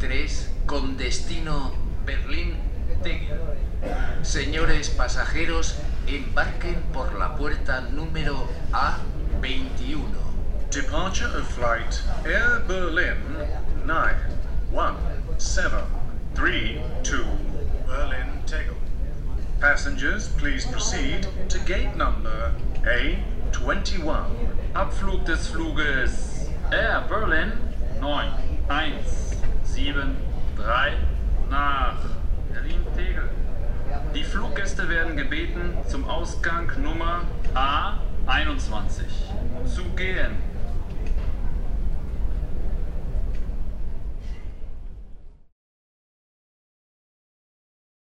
3 con destino Berlín-Tegel. Señores pasajeros, embarquen por la puerta número A21. Departure of flight Air Berlin 9173 Berlin-Tegel. Passengers, please proceed to gate number A21. Abflug des Fluges Air Berlin 9173 nach Berlin-Tegel. Die Fluggäste werden gebeten, zum Ausgang Nummer A21 zu gehen.